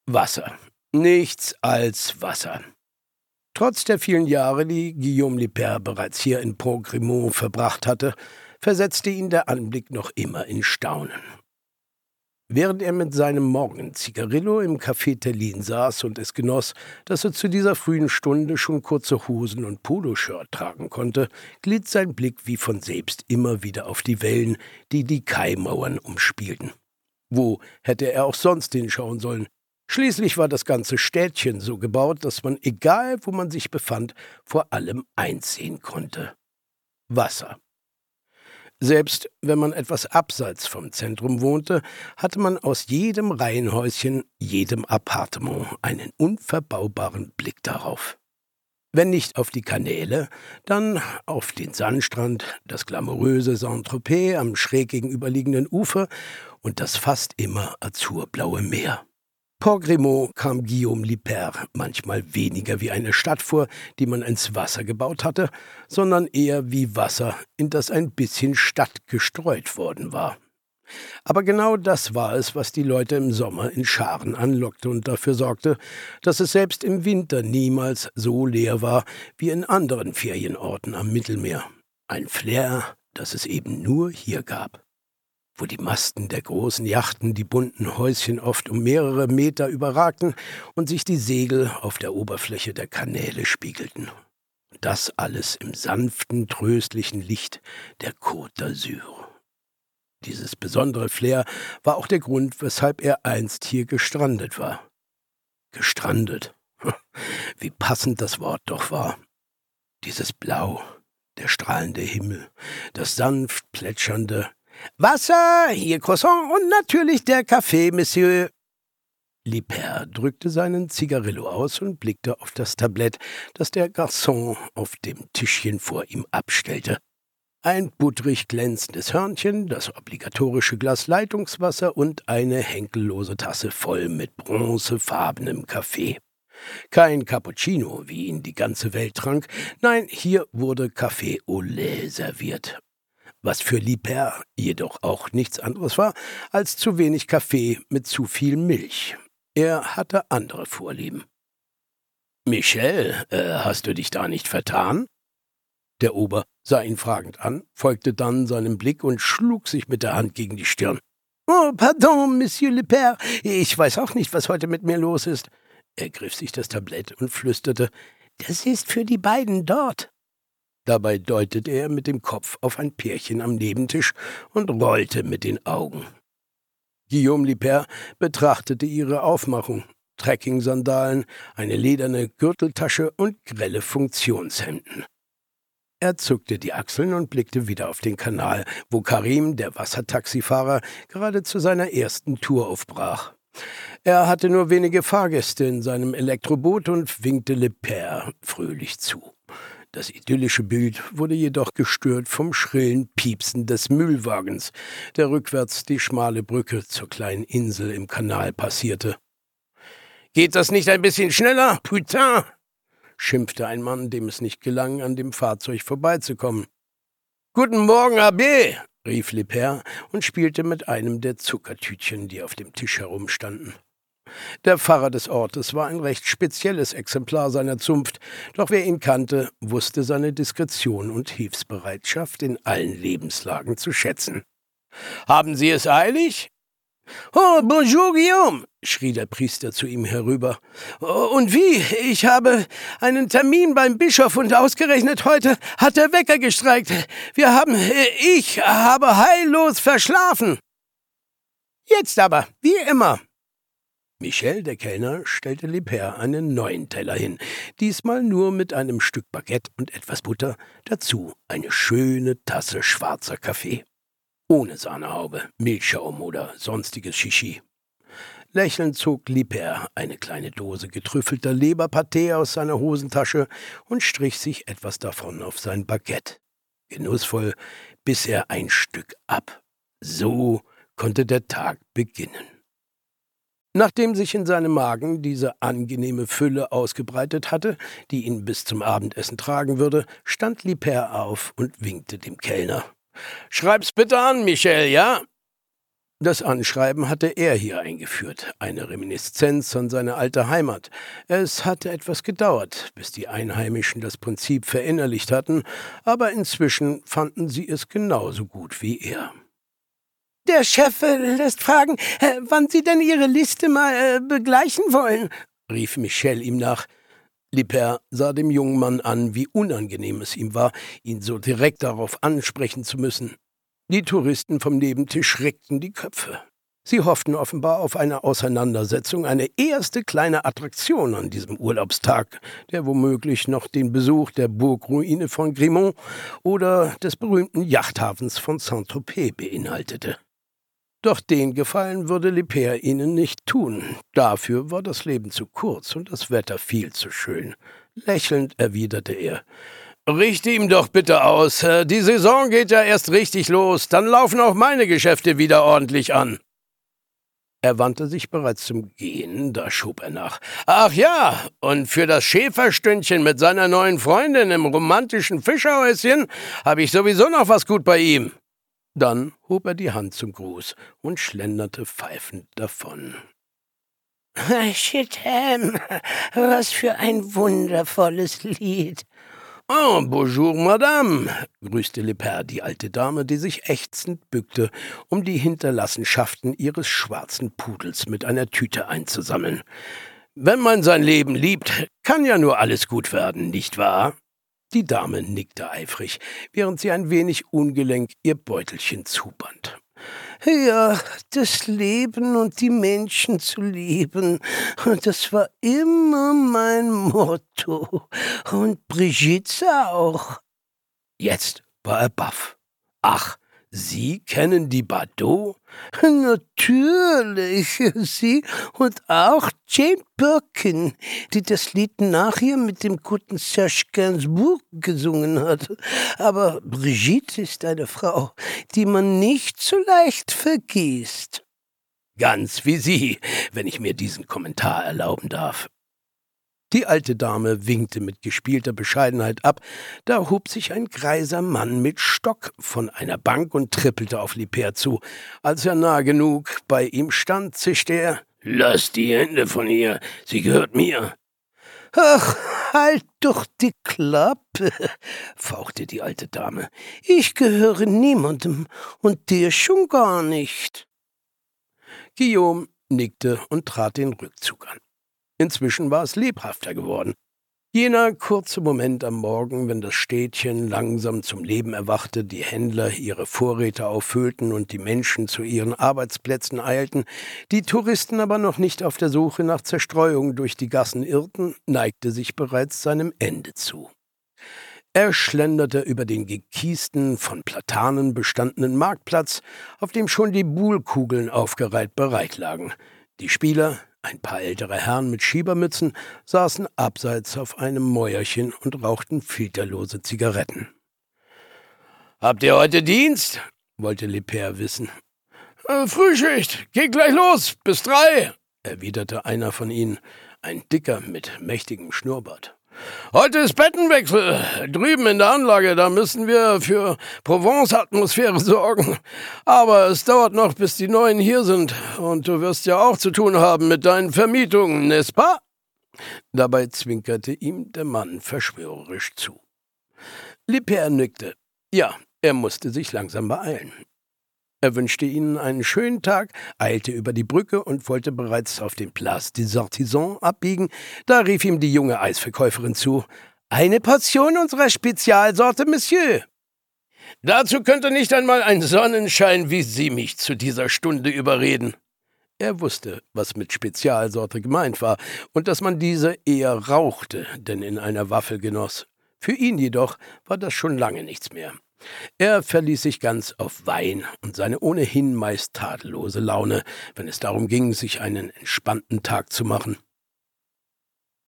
Wasser. Nichts als Wasser. Trotz der vielen Jahre, die Guillaume Lippert bereits hier in Pont-Grimaud verbracht hatte, versetzte ihn der Anblick noch immer in Staunen. Während er mit seinem Morgenzigarillo im Café Tellin saß und es genoss, dass er zu dieser frühen Stunde schon kurze Hosen und Poloshirt tragen konnte, glitt sein Blick wie von selbst immer wieder auf die Wellen, die die Kaimauern umspielten. Wo hätte er auch sonst hinschauen sollen? Schließlich war das ganze Städtchen so gebaut, dass man, egal wo man sich befand, vor allem eins sehen konnte: Wasser. Selbst wenn man etwas abseits vom Zentrum wohnte, hatte man aus jedem Reihenhäuschen, jedem Appartement einen unverbaubaren Blick darauf. Wenn nicht auf die Kanäle, dann auf den Sandstrand, das glamouröse Saint-Tropez am schräg gegenüberliegenden Ufer und das fast immer azurblaue Meer. Pont-Grimaud kam Guillaume Lippert manchmal weniger wie eine Stadt vor, die man ins Wasser gebaut hatte, sondern eher wie Wasser, in das ein bisschen Stadt gestreut worden war. Aber genau das war es, was die Leute im Sommer in Scharen anlockte und dafür sorgte, dass es selbst im Winter niemals so leer war wie in anderen Ferienorten am Mittelmeer. Ein Flair, das es eben nur hier gab, wo die Masten der großen Yachten die bunten Häuschen oft um mehrere Meter überragten und sich die Segel auf der Oberfläche der Kanäle spiegelten. Das alles im sanften, tröstlichen Licht der Côte d'Azur. Dieses besondere Flair war auch der Grund, weshalb er einst hier gestrandet war. Gestrandet. Wie passend das Wort doch war. Dieses Blau, der strahlende Himmel, das sanft plätschernde »Wasser, hier Croissant und natürlich der Kaffee, Monsieur.« Lippert drückte seinen Zigarillo aus und blickte auf das Tablett, das der Garçon auf dem Tischchen vor ihm abstellte. Ein buttrig glänzendes Hörnchen, das obligatorische Glas Leitungswasser und eine henkellose Tasse voll mit bronzefarbenem Kaffee. Kein Cappuccino, wie ihn die ganze Welt trank, nein, hier wurde Café au lait serviert. Was für Lippert jedoch auch nichts anderes war als zu wenig Kaffee mit zu viel Milch. Er hatte andere Vorlieben. »Michel, hast du dich da nicht vertan?« Der Ober sah ihn fragend an, folgte dann seinem Blick und schlug sich mit der Hand gegen die Stirn. »Oh, pardon, Monsieur Lippert, ich weiß auch nicht, was heute mit mir los ist.« Er griff sich das Tablett und flüsterte, »Das ist für die beiden dort.« Dabei deutete er mit dem Kopf auf ein Pärchen am Nebentisch und rollte mit den Augen. Guillaume Lippert betrachtete ihre Aufmachung: Trekking-Sandalen, eine lederne Gürteltasche und grelle Funktionshemden. Er zuckte die Achseln und blickte wieder auf den Kanal, wo Karim, der Wassertaxifahrer, gerade zu seiner ersten Tour aufbrach. Er hatte nur wenige Fahrgäste in seinem Elektroboot und winkte Lippert fröhlich zu. Das idyllische Bild wurde jedoch gestört vom schrillen Piepsen des Müllwagens, der rückwärts die schmale Brücke zur kleinen Insel im Kanal passierte. »Geht das nicht ein bisschen schneller, putain?« schimpfte ein Mann, dem es nicht gelang, an dem Fahrzeug vorbeizukommen. »Guten Morgen, Abbé«, rief Lippert und spielte mit einem der Zuckertütchen, die auf dem Tisch herumstanden. Der Pfarrer des Ortes war ein recht spezielles Exemplar seiner Zunft, doch wer ihn kannte, wusste seine Diskretion und Hilfsbereitschaft in allen Lebenslagen zu schätzen. »Haben Sie es eilig?« »Oh, bonjour, Guillaume«, schrie der Priester zu ihm herüber. »Und wie? Ich habe einen Termin beim Bischof und ausgerechnet heute hat der Wecker gestreikt. Ich habe heillos verschlafen.« »Jetzt aber, wie immer.« Michel, der Kellner, stellte Lippert einen neuen Teller hin, diesmal nur mit einem Stück Baguette und etwas Butter, dazu eine schöne Tasse schwarzer Kaffee. Ohne Sahnehaube, Milchschaum oder sonstiges Shishi. Lächelnd zog Lippert eine kleine Dose getrüffelter Leberpâté aus seiner Hosentasche und strich sich etwas davon auf sein Baguette. Genussvoll biss er ein Stück ab. So konnte der Tag beginnen. Nachdem sich in seinem Magen diese angenehme Fülle ausgebreitet hatte, die ihn bis zum Abendessen tragen würde, stand Lippert auf und winkte dem Kellner. »Schreib's bitte an, Michel, ja?« Das Anschreiben hatte er hier eingeführt, eine Reminiszenz an seine alte Heimat. Es hatte etwas gedauert, bis die Einheimischen das Prinzip verinnerlicht hatten, aber inzwischen fanden sie es genauso gut wie er. »Der Chef lässt fragen, wann Sie denn Ihre Liste mal begleichen wollen«, rief Michel ihm nach. Lippert sah dem jungen Mann an, wie unangenehm es ihm war, ihn so direkt darauf ansprechen zu müssen. Die Touristen vom Nebentisch reckten die Köpfe. Sie hofften offenbar auf eine Auseinandersetzung, eine erste kleine Attraktion an diesem Urlaubstag, der womöglich noch den Besuch der Burgruine von Grimont oder des berühmten Yachthafens von Saint-Tropez beinhaltete. Doch den Gefallen würde Lippert ihnen nicht tun. Dafür war das Leben zu kurz und das Wetter viel zu schön. Lächelnd erwiderte er: »Richte ihm doch bitte aus. Die Saison geht ja erst richtig los. Dann laufen auch meine Geschäfte wieder ordentlich an.« Er wandte sich bereits zum Gehen, da schob er nach: »Ach ja, und für das Schäferstündchen mit seiner neuen Freundin im romantischen Fischerhäuschen habe ich sowieso noch was gut bei ihm.« Dann hob er die Hand zum Gruß und schlenderte pfeifend davon. »Chitam, was für ein wundervolles Lied!« »Oh, bonjour, Madame«, grüßte Lippert die alte Dame, die sich ächzend bückte, um die Hinterlassenschaften ihres schwarzen Pudels mit einer Tüte einzusammeln. »Wenn man sein Leben liebt, kann ja nur alles gut werden, nicht wahr?« Die Dame nickte eifrig, während sie ein wenig ungelenk ihr Beutelchen zuband. »Ja, das Leben und die Menschen zu lieben, das war immer mein Motto. Und Brigitte auch.« Jetzt war er baff. »Ach, Sie kennen die Bardot?« »Natürlich, Sie und auch Jane Birkin, die das Lied nachher mit dem guten Serge Gainsbourg gesungen hat. Aber Brigitte ist eine Frau, die man nicht so leicht vergisst.« »Ganz wie Sie, wenn ich mir diesen Kommentar erlauben darf.« Die alte Dame winkte mit gespielter Bescheidenheit ab, da hob sich ein greiser Mann mit Stock von einer Bank und trippelte auf Lippert zu. Als er nah genug bei ihm stand, zischte er: »Lass die Hände von ihr, sie gehört mir.« »Ach, halt doch die Klappe«, fauchte die alte Dame. »Ich gehöre niemandem und dir schon gar nicht.« Guillaume nickte und trat den Rückzug an. Inzwischen war es lebhafter geworden. Jener kurze Moment am Morgen, wenn das Städtchen langsam zum Leben erwachte, die Händler ihre Vorräte auffüllten und die Menschen zu ihren Arbeitsplätzen eilten, die Touristen aber noch nicht auf der Suche nach Zerstreuung durch die Gassen irrten, neigte sich bereits seinem Ende zu. Er schlenderte über den gekiesten, von Platanen bestandenen Marktplatz, auf dem schon die Boulekugeln aufgereiht bereit lagen. Die Spieler, ein paar ältere Herren mit Schiebermützen, saßen abseits auf einem Mäuerchen und rauchten filterlose Zigaretten. »Habt ihr heute Dienst?« wollte Lippert wissen. »Frühschicht, geht gleich los, bis 3«, erwiderte einer von ihnen, ein Dicker mit mächtigem Schnurrbart. »Heute ist Bettenwechsel. Drüben in der Anlage, da müssen wir für Provence-Atmosphäre sorgen. Aber es dauert noch, bis die Neuen hier sind. Und du wirst ja auch zu tun haben mit deinen Vermietungen, n'est-ce pas?« Dabei zwinkerte ihm der Mann verschwörerisch zu. Lippert nickte. Ja, er musste sich langsam beeilen. Er wünschte ihnen einen schönen Tag, eilte über die Brücke und wollte bereits auf den Place des Artisans abbiegen. Da rief ihm die junge Eisverkäuferin zu: »Eine Portion unserer Spezialsorte, Monsieur.« »Dazu könnte nicht einmal ein Sonnenschein wie Sie mich zu dieser Stunde überreden.« Er wusste, was mit Spezialsorte gemeint war und dass man diese eher rauchte, denn in einer Waffel genoss. Für ihn jedoch war das schon lange nichts mehr. Er verließ sich ganz auf Wein und seine ohnehin meist tadellose Laune, wenn es darum ging, sich einen entspannten Tag zu machen.